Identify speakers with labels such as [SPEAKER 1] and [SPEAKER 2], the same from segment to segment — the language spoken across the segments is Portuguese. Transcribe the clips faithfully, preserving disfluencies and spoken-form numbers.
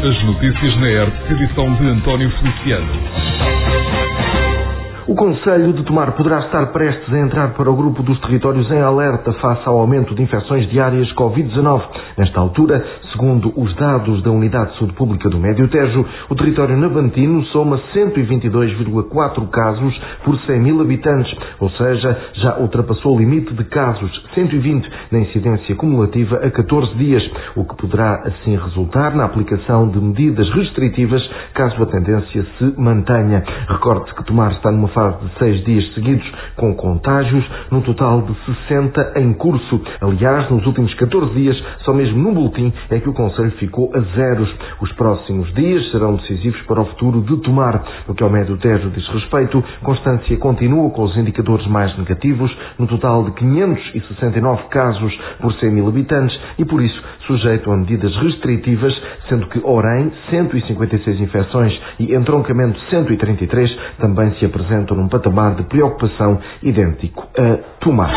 [SPEAKER 1] As notícias na E R P, edição de António Feliciano.
[SPEAKER 2] O Conselho de Tomar poderá estar prestes a entrar para o grupo dos territórios em alerta face ao aumento de infecções diárias covid dezanove. Nesta altura, segundo os dados da Unidade de Saúde Pública do Médio Tejo, o território navantino soma cento e vinte e dois vírgula quatro casos por cem mil habitantes, ou seja, já ultrapassou o limite de casos, cento e vinte, na incidência cumulativa a catorze dias, o que poderá assim resultar na aplicação de medidas restritivas caso a tendência se mantenha. Recorde-se que Tomar está numa fase de seis dias seguidos com contágios, num total de sessenta em curso. Aliás, nos últimos catorze dias, só mesmo no boletim é que o Conselho ficou a zeros. Os próximos dias serão decisivos para o futuro de Tomar. No que ao Médio Tejo diz respeito, Constância continua com os indicadores mais negativos, no total de quinhentos e sessenta e nove casos por cem mil habitantes e, por isso, sujeito a medidas restritivas, sendo que Orem, cento e cinquenta e seis infecções e Entroncamento, cento e trinta e três, também se apresentam num patamar de preocupação idêntico a Tomar.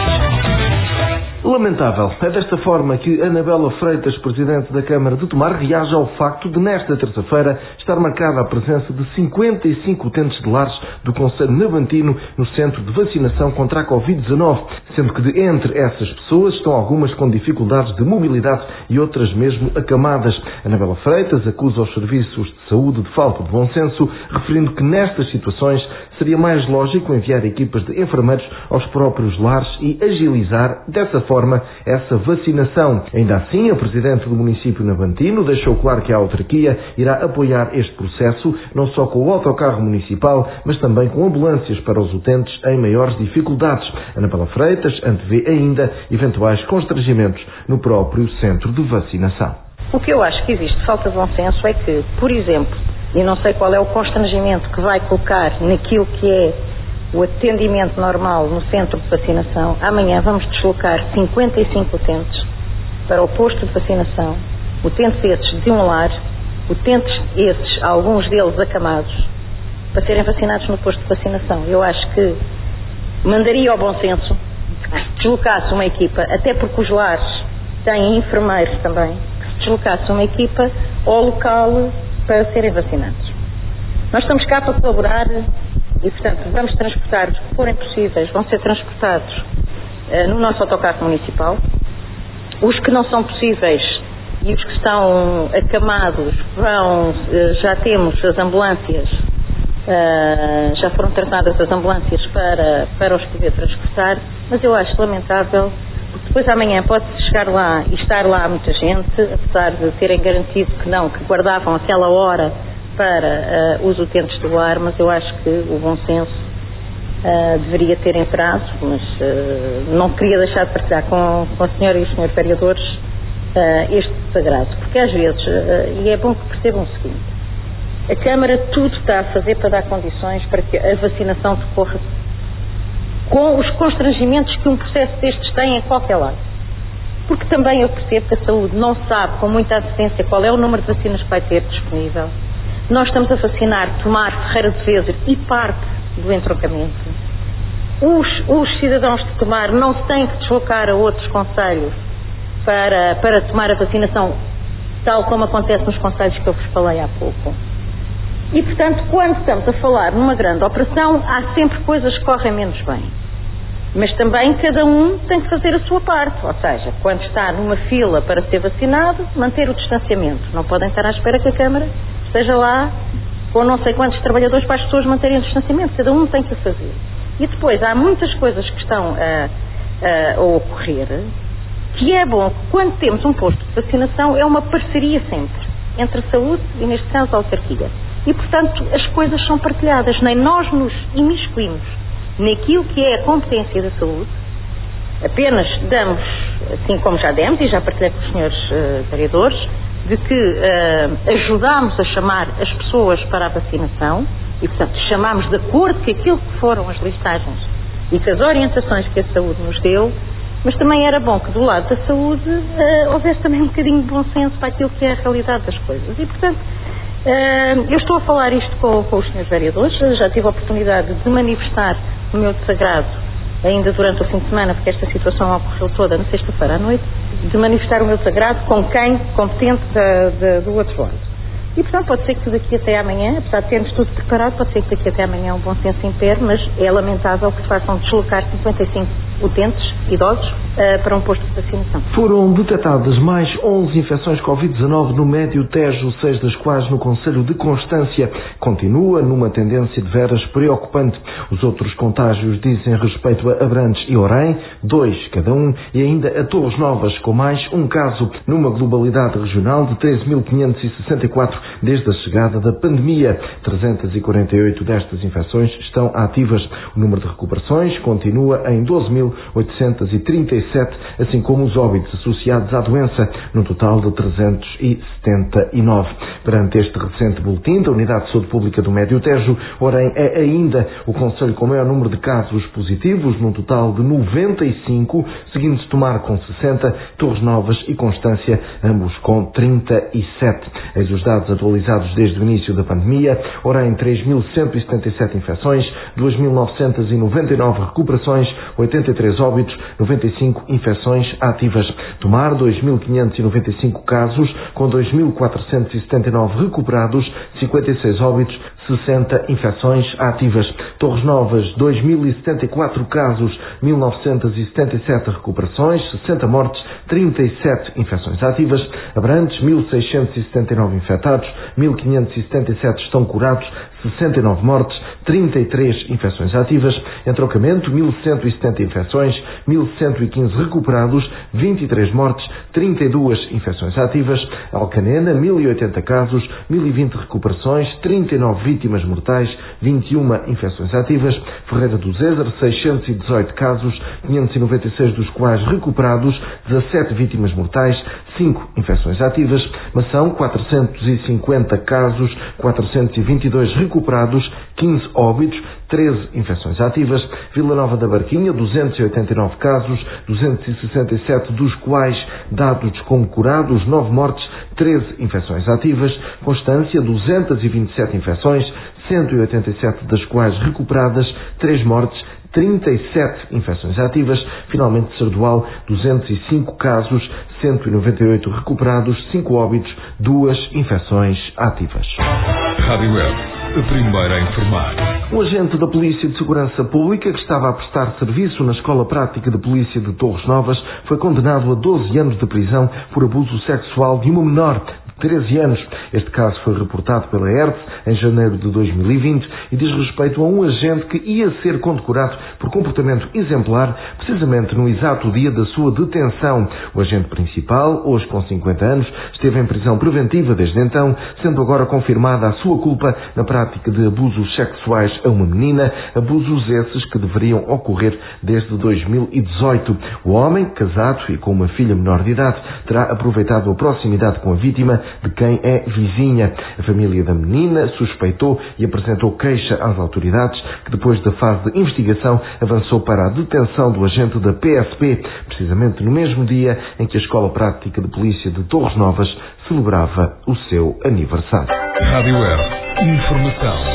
[SPEAKER 2] Lamentável. É desta forma que Anabela Freitas, Presidente da Câmara de Tomar, reage ao facto de, nesta terça-feira, estar marcada a presença de cinquenta e cinco utentes de lares do Conselho Navantino no centro de vacinação contra a covid dezanove, sendo que de entre essas pessoas estão algumas com dificuldades de mobilidade e outras mesmo acamadas. Anabela Freitas acusa os serviços de saúde de falta de bom senso, referindo que nestas situações seria mais lógico enviar equipas de enfermeiros aos próprios lares e agilizar, dessa forma, essa vacinação. Ainda assim, a Presidente do município navantino deixou claro que a autarquia irá apoiar este processo, não só com o autocarro municipal, mas também com ambulâncias para os utentes em maiores dificuldades. Anabela Freitas antevê ainda eventuais constrangimentos no próprio centro de vacinação.
[SPEAKER 3] O que eu acho que existe falta de bom senso é que, por exemplo, e não sei qual é o constrangimento que vai colocar naquilo que é o atendimento normal no centro de vacinação, amanhã vamos deslocar cinquenta e cinco utentes para o posto de vacinação, utentes esses de um lar, utentes esses, alguns deles acamados, para serem vacinados no posto de vacinação. Eu acho que mandaria ao bom senso que se deslocasse uma equipa, até porque os lares têm enfermeiros também, que se deslocasse uma equipa ao local para serem vacinados. Nós estamos cá para colaborar e, portanto, vamos transportar os que forem possíveis, vão ser transportados uh, no nosso autocarro municipal. Os que não são possíveis e os que estão acamados vão, uh, já temos as ambulâncias, uh, já foram tratadas as ambulâncias para, para os poder transportar, mas eu acho lamentável, porque depois amanhã pode chegar lá e estar lá muita gente, apesar de terem garantido que não, que guardavam aquela hora para uh, os utentes do lar, mas eu acho que o bom senso uh, deveria ter entrado, mas uh, não queria deixar de partilhar com, com a senhora e os senhores vereadores uh, este desagrado, porque às vezes, uh, e é bom que percebam o seguinte, a Câmara tudo está a fazer para dar condições para que a vacinação decorra com os constrangimentos que um processo destes tem em qualquer lado. Porque também eu percebo que a saúde não sabe com muita antecedência qual é o número de vacinas que vai ter disponível. Nós estamos a vacinar Tomar, Ferreira de Vezer e parte do entroncamento. Os, os cidadãos de Tomar não se têm que deslocar a outros concelhos para, para tomar a vacinação, tal como acontece nos concelhos que eu vos falei há pouco. E, portanto, quando estamos a falar numa grande operação, há sempre coisas que correm menos bem. Mas também cada um tem que fazer a sua parte. Ou seja, quando está numa fila para ser vacinado, manter o distanciamento. Não podem estar à espera que a Câmara esteja lá com não sei quantos trabalhadores para as pessoas manterem o distanciamento. Cada um tem que o fazer. E depois há muitas coisas que estão a, a, a ocorrer, que é bom que quando temos um posto de vacinação é uma parceria sempre entre a saúde e, neste caso, a autarquia. E, portanto, as coisas são partilhadas. Nem nós nos imiscuímos naquilo que é a competência da saúde. Apenas damos, assim como já demos, e já partilhei com os senhores uh, vereadores, de que uh, ajudámos a chamar as pessoas para a vacinação e, portanto, chamámos de acordo com aquilo que foram as listagens e com as orientações que a saúde nos deu, mas também era bom que do lado da saúde uh, houvesse também um bocadinho de bom senso para aquilo que é a realidade das coisas. E, portanto, uh, eu estou a falar isto com, com os senhores vereadores, já tive a oportunidade de manifestar o meu desagrado ainda durante o fim de semana, porque esta situação ocorreu toda na sexta-feira à noite, de manifestar o meu desagrado com quem competente da, da, do outro lado. E, portanto, pode ser que daqui até amanhã, apesar de termos tudo preparado, pode ser que daqui até amanhã o bom senso impere, mas é lamentável que se façam deslocar cinquenta e cinco utentes, idosos, uh, para um posto de vacinação.
[SPEAKER 2] Foram detectadas mais onze infecções covid dezanove no Médio Tejo, seis das quais no concelho de Constância. Continua numa tendência de veras preocupante. Os outros contágios dizem respeito a Abrantes e Orém, dois cada um, e ainda a Torres Novas, com mais um caso, numa globalidade regional de treze mil quinhentos e sessenta e quatro desde a chegada da pandemia. trezentas e quarenta e oito destas infecções estão ativas. O número de recuperações continua em doze mil oitocentos e trinta e sete, assim como os óbitos associados à doença, num total de trezentos e setenta e nove. Perante este recente boletim da Unidade de Saúde Pública do Médio Tejo, Orém é ainda o concelho com maior número de casos positivos, num total de noventa e cinco, seguindo-se Tomar com sessenta, Torres Novas e Constância, ambos com trinta e sete. Eis os dados atualizados desde o início da pandemia. Orém, três mil cento e setenta e sete infecções, duas mil novecentos e noventa e nove recuperações, oitenta e três óbitos, noventa e cinco infecções ativas. Tomar, dois mil quinhentos e noventa e cinco casos, com dois mil quatrocentos e setenta e nove recuperados, cinquenta e seis óbitos, sessenta infecções ativas. Torres Novas, dois mil e setenta e quatro casos, mil novecentos e setenta e sete recuperações, sessenta mortes, trinta e sete infecções ativas. Abrantes, mil seiscentos e setenta e nove infectados, mil quinhentos e setenta e sete estão curados, sessenta e nove mortes, trinta e três infecções ativas. Entrocamento, mil cento e setenta infecções, mil cento e quinze recuperados, vinte e três mortes, trinta e duas infecções ativas. Alcanena, mil e oitenta casos, mil e vinte recuperações, trinta e nove vítimas mortais, vinte e uma infecções ativas. Ferreira do Zézer, seiscentos e dezoito casos, quinhentos e noventa e seis dos quais recuperados, dezassete vítimas mortais, cinco infecções ativas. Mação, quatrocentos e cinquenta casos, quatrocentos e vinte e dois recuperados, quinze óbitos, treze infecções ativas. Vila Nova da Barquinha, duzentos e oitenta e nove casos, duzentos e sessenta e sete dos quais dados como curados, nove mortes, treze infecções ativas. Constância, duzentos e vinte e sete infecções, cento e oitenta e sete das quais recuperadas, três mortes, trinta e sete infecções ativas. Finalmente, Sardual, duzentos e cinco casos, cento e noventa e oito recuperados, cinco óbitos, duas infecções ativas.
[SPEAKER 1] Rádio Web, a primeira a informar.
[SPEAKER 2] Um agente da Polícia de Segurança Pública que estava a prestar serviço na Escola Prática de Polícia de Torres Novas foi condenado a doze anos de prisão por abuso sexual de uma menor de treze anos. Este caso foi reportado pela E R T em janeiro de dois mil e vinte e diz respeito a um agente que ia ser condecorado por comportamento exemplar precisamente no exato dia da sua detenção. O agente principal, hoje com cinquenta anos, esteve em prisão preventiva desde então, sendo agora confirmada a sua culpa na prática de abusos sexuais a uma menina, abusos esses que deveriam ocorrer desde dois mil e dezoito. O homem, casado e com uma filha menor de idade, terá aproveitado a proximidade com a vítima, de quem é vizinha. A família da menina suspeitou e apresentou queixa às autoridades, que depois da fase de investigação avançou para a detenção do agente da P S P, precisamente no mesmo dia em que a Escola Prática de Polícia de Torres Novas celebrava o seu aniversário.
[SPEAKER 1] Rádio Web, informação.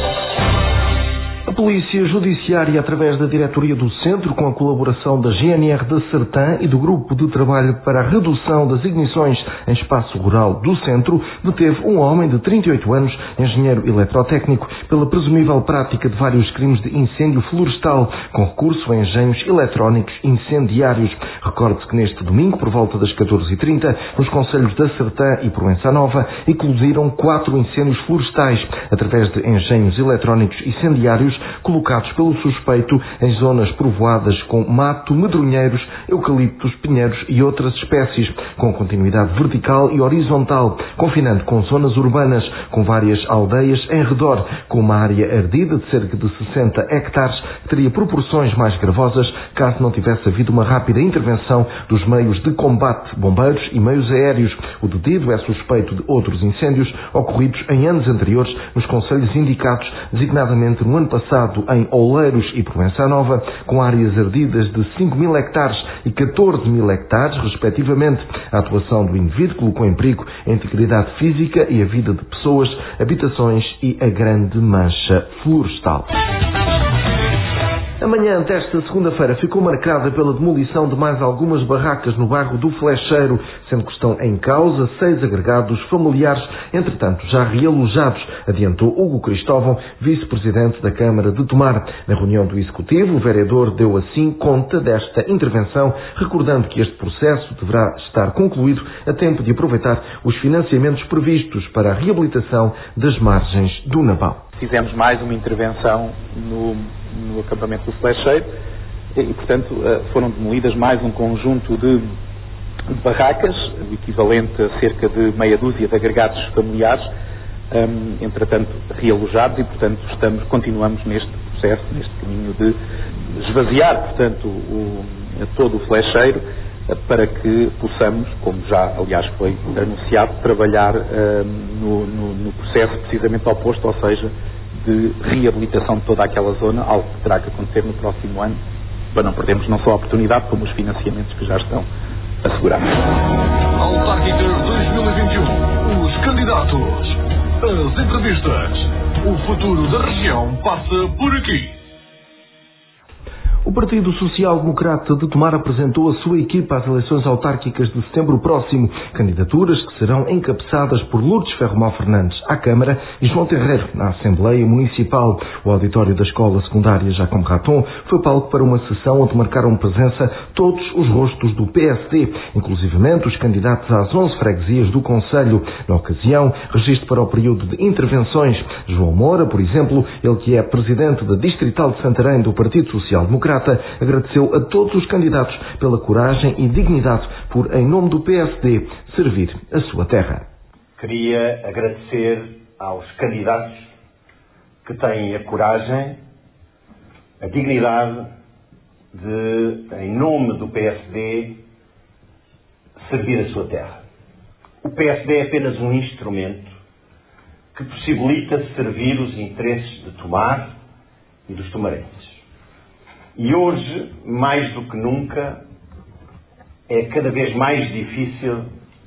[SPEAKER 2] A Polícia Judiciária, através da Diretoria do Centro, com a colaboração da G N R da Sertã e do Grupo de Trabalho para a Redução das Ignições em Espaço Rural do Centro, deteve um homem de trinta e oito anos, engenheiro eletrotécnico, pela presumível prática de vários crimes de incêndio florestal, com recurso a engenhos eletrónicos incendiários. Recorde-se que neste domingo, por volta das catorze e trinta, nos concelhos da Sertã e Proença Nova, eclodiram quatro incêndios florestais, através de engenhos eletrónicos incendiários colocados pelo suspeito em zonas povoadas com mato, medronheiros, eucaliptos, pinheiros e outras espécies, com continuidade vertical e horizontal, confinando com zonas urbanas, com várias aldeias em redor, com uma área ardida de cerca de sessenta hectares, que teria proporções mais gravosas caso não tivesse havido uma rápida intervenção dos meios de combate, bombeiros e meios aéreos. O detido é suspeito de outros incêndios ocorridos em anos anteriores nos concelhos indicados, designadamente no ano passado em Oleiros e Proença Nova, com áreas ardidas de cinco mil hectares e catorze mil hectares, respectivamente. A atuação do indivíduo colocou em perigo a integridade física e a vida de pessoas, habitações e a grande mancha florestal. A A manhã desta segunda-feira ficou marcada pela demolição de mais algumas barracas no bairro do Flecheiro, sendo que estão em causa seis agregados familiares, entretanto já realojados, adiantou Hugo Cristóvão, vice-presidente da Câmara de Tomar. Na reunião do Executivo, o vereador deu assim conta desta intervenção, recordando que este processo deverá estar concluído a tempo de aproveitar os financiamentos previstos para a reabilitação das margens do Nabal.
[SPEAKER 4] Fizemos mais uma intervenção no, no acampamento do Flecheiro e, portanto, foram demolidas mais um conjunto de barracas, o equivalente a cerca de meia dúzia de agregados familiares, um, entretanto realojados, e, portanto, estamos, continuamos neste processo, neste caminho de esvaziar, portanto, o, todo o Flecheiro, para que possamos, como já aliás foi anunciado, trabalhar uh, no, no, no processo precisamente oposto, ou seja, de reabilitação de toda aquela zona, algo que terá que acontecer no próximo ano, para não perdermos não só a oportunidade, como os financiamentos que já estão assegurados.
[SPEAKER 1] Autárquicas dois mil e vinte e um. Os candidatos, as entrevistas, o futuro da região passa por aqui.
[SPEAKER 2] O Partido Social Democrata de Tomar apresentou a sua equipa às eleições autárquicas de setembro próximo, candidaturas que serão encabeçadas por Lourdes Ferromão Fernandes à Câmara e João Terreiro na Assembleia Municipal. O auditório da Escola Secundária Jacome Raton foi palco para uma sessão onde marcaram presença todos os rostos do P S D, inclusivamente os candidatos às onze freguesias do Conselho. Na ocasião, registro para o período de intervenções. João Moura, por exemplo, ele que é presidente da Distrital de Santarém do Partido Social Democrata, agradeceu a todos os candidatos pela coragem e dignidade por, em nome do P S D, servir a sua terra.
[SPEAKER 5] Queria agradecer aos candidatos que têm a coragem, a dignidade de, em nome do P S D, servir a sua terra. O P S D é apenas um instrumento que possibilita servir os interesses de Tomar e dos tomarenses. E hoje, mais do que nunca, é cada vez mais difícil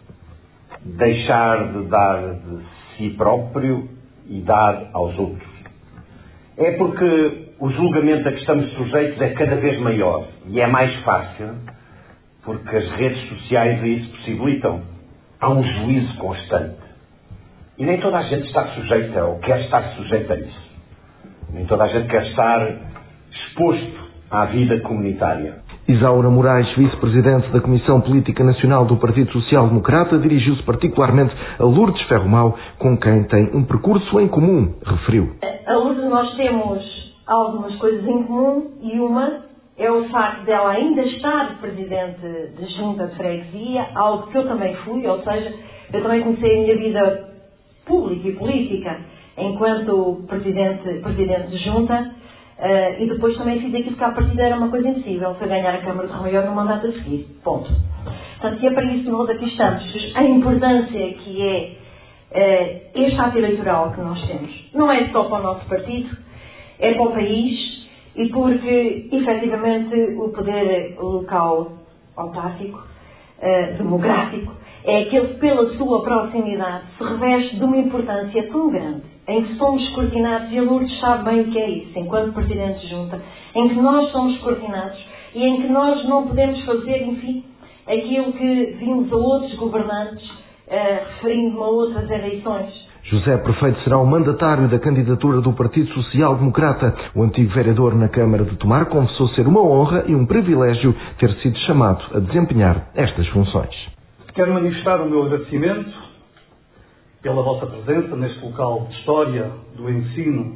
[SPEAKER 5] deixar de dar de si próprio e dar aos outros. É porque o julgamento a que estamos sujeitos é cada vez maior e é mais fácil porque as redes sociais a isso possibilitam. Há um juízo constante. E nem toda a gente está sujeita ou quer estar sujeita a isso. Nem toda a gente quer estar exposto à vida comunitária.
[SPEAKER 2] Isaura Moraes, vice-presidente da Comissão Política Nacional do Partido Social Democrata, dirigiu-se particularmente a Lourdes Ferromão, com quem tem um percurso em comum, referiu.
[SPEAKER 6] A Lourdes, nós temos algumas coisas em comum e uma é o facto dela ainda estar presidente de junta de freguesia, algo que eu também fui, ou seja, eu também comecei a minha vida pública e política enquanto presidente, presidente de junta. Uh, e depois também fiz aquilo que à partida era uma coisa impossível, foi ganhar a Câmara de Remaior no mandato a seguir. Ponto. Portanto, e é para isso que nós aqui estamos. A importância que é uh, este ato eleitoral que nós temos. Não é só para o nosso partido, é para o país e porque, efetivamente, o poder local autárquico, uh, demográfico, é aquele que, pela sua proximidade, se reveste de uma importância tão grande, em que somos coordenados, e a Lourdes sabe bem o que é isso, enquanto Presidente de Junta, em que nós somos coordenados e em que nós não podemos fazer, enfim, aquilo que vimos a outros governantes, uh, referindo-me a outras eleições.
[SPEAKER 2] José Prefeito será o mandatário da candidatura do Partido Social Democrata. O antigo vereador na Câmara de Tomar confessou ser uma honra e um privilégio ter sido chamado a desempenhar estas funções.
[SPEAKER 7] Quero manifestar o meu agradecimento pela vossa presença neste local de história, do ensino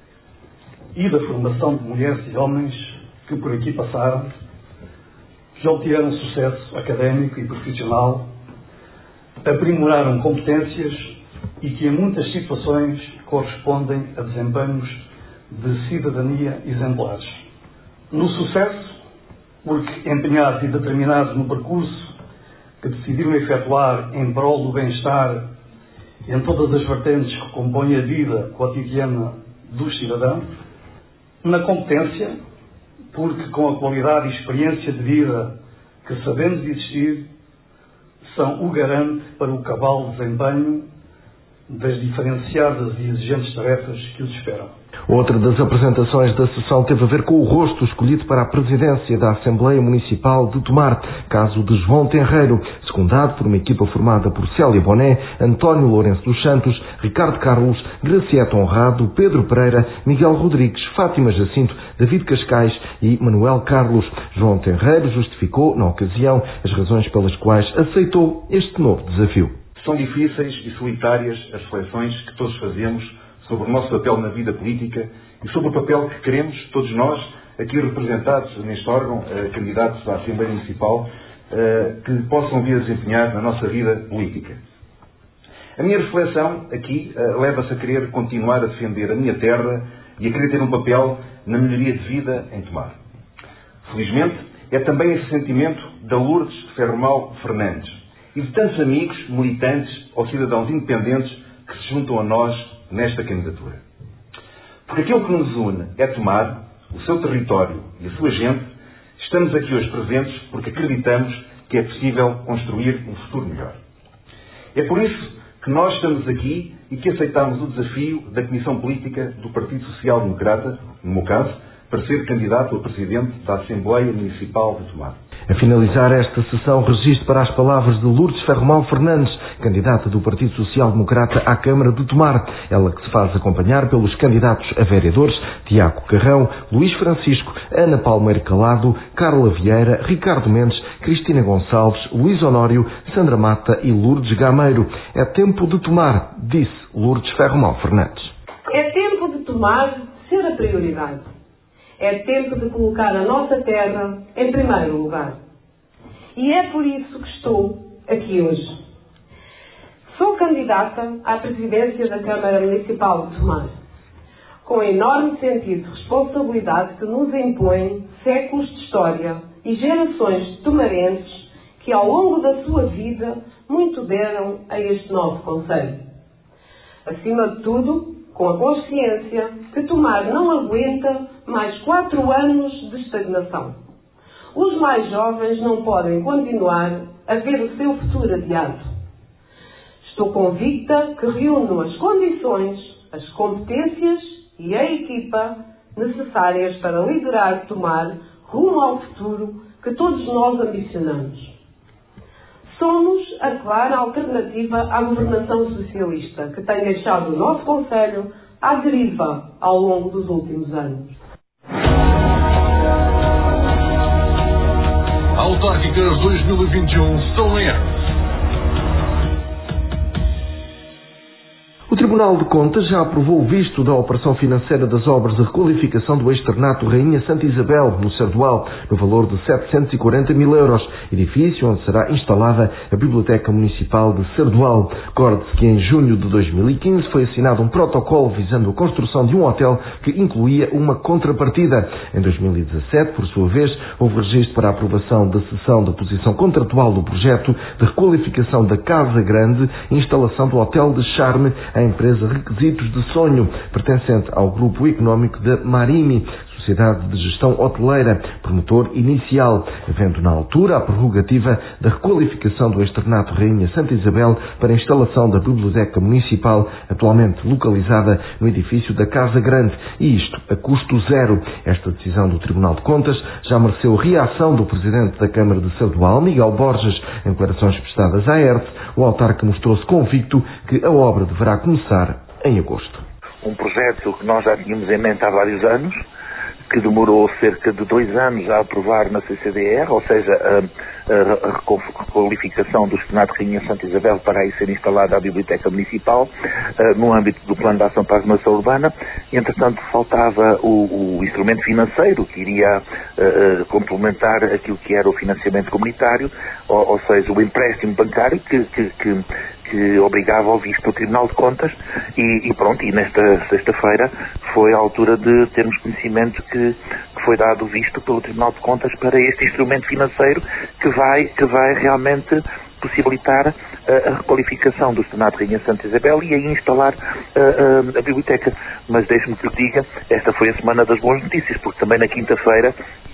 [SPEAKER 7] e da formação de mulheres e homens que por aqui passaram, já obtiveram sucesso académico e profissional, aprimoraram competências e que em muitas situações correspondem a desempenhos de cidadania exemplares. No sucesso, porque empenhados e determinados no percurso que decidiram efetuar em prol do bem-estar em todas as vertentes que compõem a vida cotidiana dos cidadãos. Na competência, porque com a qualidade e experiência de vida que sabemos existir, são o garante para o cabal desempenho das diferenciadas e exigentes tarefas que os esperam.
[SPEAKER 2] Outra das apresentações da sessão teve a ver com o rosto escolhido para a presidência da Assembleia Municipal de Tomar, caso de João Tenreiro, secundado por uma equipa formada por Célia Boné, António Lourenço dos Santos, Ricardo Carlos, Graciete Honrado, Pedro Pereira, Miguel Rodrigues, Fátima Jacinto, David Cascais e Manuel Carlos. João Tenreiro justificou, na ocasião, as razões pelas quais aceitou este novo desafio.
[SPEAKER 8] São difíceis e solitárias as reflexões que todos fazemos sobre o nosso papel na vida política e sobre o papel que queremos, todos nós, aqui representados neste órgão, eh, candidatos à Assembleia Municipal, eh, que possam vir a desempenhar na nossa vida política. A minha reflexão aqui eh, leva-se a querer continuar a defender a minha terra e a querer ter um papel na melhoria de vida em Tomar. Felizmente, é também esse sentimento da Lourdes Ferromal Fernandes e de tantos amigos, militantes ou cidadãos independentes que se juntam a nós nesta candidatura. Porque aquilo que nos une é Tomar, o seu território e a sua gente. Estamos aqui hoje presentes porque acreditamos que é possível construir um futuro melhor. É por isso que nós estamos aqui e que aceitamos o desafio da Comissão Política do Partido Social Democrata, no meu caso, para ser candidato a presidente da Assembleia Municipal de Tomar.
[SPEAKER 2] A finalizar esta sessão, registro para as palavras de Lourdes Ferromal Fernandes, candidata do Partido Social Democrata à Câmara de Tomar. Ela que se faz acompanhar pelos candidatos a vereadores Tiago Carrão, Luís Francisco, Ana Palmeira Calado, Carla Vieira, Ricardo Mendes, Cristina Gonçalves, Luís Honório, Sandra Mata e Lourdes Gameiro. É tempo de tomar, disse Lourdes Ferromal Fernandes.
[SPEAKER 9] É tempo de tomar ser a prioridade. É tempo de colocar a nossa terra em primeiro lugar. E é por isso que estou aqui hoje. Sou candidata à presidência da Câmara Municipal de Tomar, com um enorme sentido de responsabilidade que nos impõe séculos de história e gerações de tomarenses que, ao longo da sua vida, muito deram a este novo concelho. Acima de tudo, com a consciência que Tomar não aguenta mais quatro anos de estagnação. Os mais jovens não podem continuar a ver o seu futuro adiado. Estou convicta que reúno as condições, as competências e a equipa necessárias para liderar Tomar rumo ao futuro que todos nós ambicionamos. Somos a clara alternativa à governação socialista, que tem deixado o nosso concelho à deriva ao longo dos últimos anos.
[SPEAKER 1] Autárquicas dois mil e vinte e um São Leão.
[SPEAKER 2] O Tribunal de Contas já aprovou o visto da operação financeira das obras de requalificação do externato Rainha Santa Isabel, no Sardual, no valor de setecentos e quarenta mil euros, edifício onde será instalada a Biblioteca Municipal de Sardual. Recorde-se que em junho de dois mil e quinze foi assinado um protocolo visando a construção de um hotel que incluía uma contrapartida. Em dois mil e dezassete, por sua vez, houve registro para a aprovação da cessão da posição contratual do projeto de requalificação da Casa Grande e instalação do Hotel de Charme à empresa Requisitos de Sonho, pertencente ao grupo económico da Marimi, Sociedade de Gestão Hoteleira, promotor inicial, havendo na altura a prerrogativa da requalificação do externato Rainha Santa Isabel para a instalação da Biblioteca Municipal, atualmente localizada no edifício da Casa Grande, e isto a custo zero. Esta decisão do Tribunal de Contas já mereceu reação do Presidente da Câmara de Sardual, Miguel Borges. Em declarações prestadas à ERTE, o autarca mostrou-se convicto que a obra deverá começar em agosto.
[SPEAKER 10] Um projeto que nós já tínhamos em mente há vários anos, que demorou cerca de dois anos a aprovar na C C D R, ou seja, a, a requalificação do externato Rainha Santa Isabel para aí ser instalada a Biblioteca Municipal, uh, no âmbito do Plano de Ação para a Renovação Urbana. Entretanto, faltava o, o instrumento financeiro que iria uh, complementar aquilo que era o financiamento comunitário, ou, ou seja, o empréstimo bancário que, que, que que obrigava ao visto do Tribunal de Contas e, e pronto, e nesta sexta-feira foi a altura de termos conhecimento que, que foi dado visto pelo Tribunal de Contas para este instrumento financeiro que vai, que vai realmente possibilitar a, a requalificação do externato Rainha Santa Isabel e aí instalar a, a, a biblioteca. Mas deixe-me que lhe diga, esta foi a semana das boas notícias, porque também na quinta-feira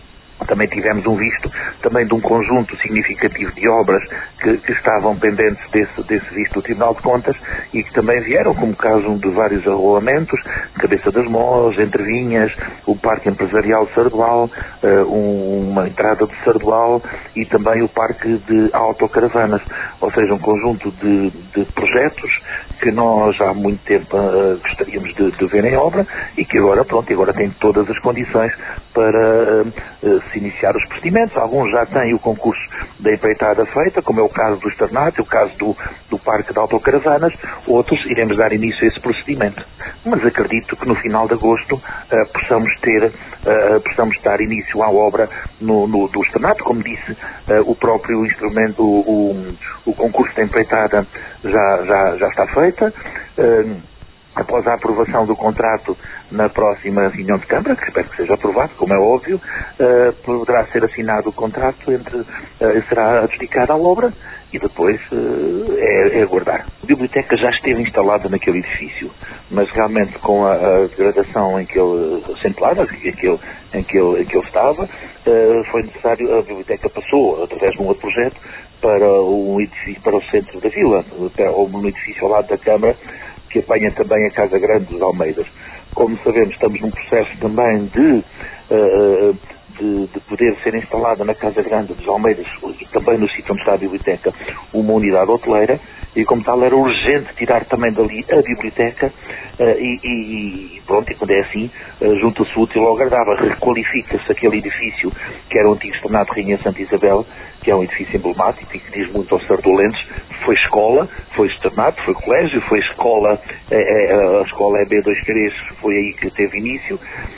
[SPEAKER 10] Também tivemos um visto também de um conjunto significativo de obras que, que estavam pendentes desse, desse visto do Tribunal de Contas e que também vieram, como caso de vários arrolamentos, Cabeça das Mós, Entre Vinhas, o Parque Empresarial de Sardual, um, uma entrada de Sardual e também o Parque de Autocaravanas, ou seja, um conjunto de, de projetos que nós há muito tempo uh, gostaríamos de, de ver em obra e que agora, pronto, agora tem todas as condições para uh, uh, se iniciar os procedimentos. Alguns já têm o concurso da empreitada feita, como é o caso do Externato, o caso do, do Parque de Autocaravanas, outros iremos dar início a esse procedimento. Mas acredito que no final de agosto uh, possamos ter, uh, possamos dar início à obra no, no, do Externato, como disse, uh, o próprio instrumento, o, o, o concurso da empreitada já, já, já está feita. Uh, Após a aprovação do contrato na próxima reunião de Câmara, que espero que seja aprovado, como é óbvio, uh, poderá ser assinado o contrato, entre, uh, será adjudicada a obra e depois uh, é, é aguardar. A biblioteca já esteve instalada naquele edifício, mas realmente com a, a degradação em que ele acentuada, em que ele, em que ele, em que ele estava, uh, foi necessário, a biblioteca passou, através de um outro projeto, para, um edifício, para o centro da vila, ou no edifício ao lado da Câmara, que apanha também a Casa Grande dos Almeidas. Como sabemos, estamos num processo também de, uh, de, de poder ser instalada na Casa Grande dos Almeidas, e também no sítio onde está a biblioteca, uma unidade hoteleira, e como tal era urgente tirar também dali a biblioteca, uh, e, e pronto, e quando é assim, uh, junta-se o útil ao agradável, requalifica-se aquele edifício que era o antigo Externato Rainha Santa Isabel, que é um edifício emblemático e que diz muito aos sardolenses. Foi escola, foi externato, foi colégio, foi escola, a, a escola E B dois Querês, foi aí que teve início,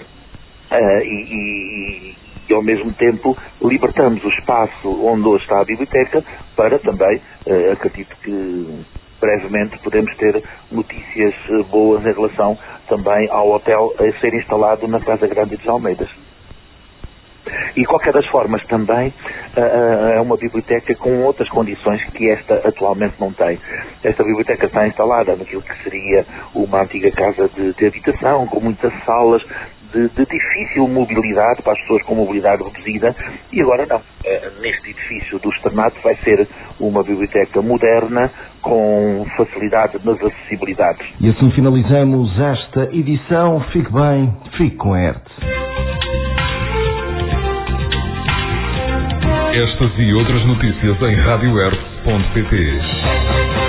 [SPEAKER 10] uh, e, e, e ao mesmo tempo libertamos o espaço onde hoje está a biblioteca para também, uh, acredito que brevemente podemos ter notícias uh, boas em relação também ao hotel a ser instalado na Casa Grande dos Almeidas. E, de qualquer das formas, também uh, é uma biblioteca com outras condições que esta atualmente não tem. Esta biblioteca está instalada naquilo que seria uma antiga casa de, de habitação, com muitas salas de, de difícil mobilidade para as pessoas com mobilidade reduzida, e agora não. Uh, neste edifício do Externato vai ser uma biblioteca moderna, com facilidade nas acessibilidades.
[SPEAKER 2] E assim finalizamos esta edição. Fique bem, fique com a ERTE.
[SPEAKER 1] Estas e outras notícias em rádio erte ponto pt.